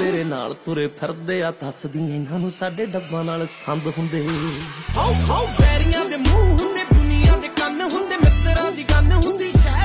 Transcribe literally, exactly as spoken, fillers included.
ਤੇਰੇ ਨਾਲ ਤੁਰੇ ਫਿਰਦੇ ਆ, ਦੱਸਦੀ ਇਹਨਾਂ ਨੂੰ ਸਾਡੇ ਡੱਬਾਂ ਨਾਲ ਸੰਦ ਹੁੰਦੇ। ਹਾਉ ਹਾਉ ਬੈਰੀਆਂ ਦੇ ਮੂੰਹ ਹੁੰਦੇ, ਦੁਨੀਆ ਦੇ ਕੰਨ ਹੁੰਦੇ, ਮਿੱਤਰਾਂ ਦੀ ਗੰਨ ਹੁੰਦੀ।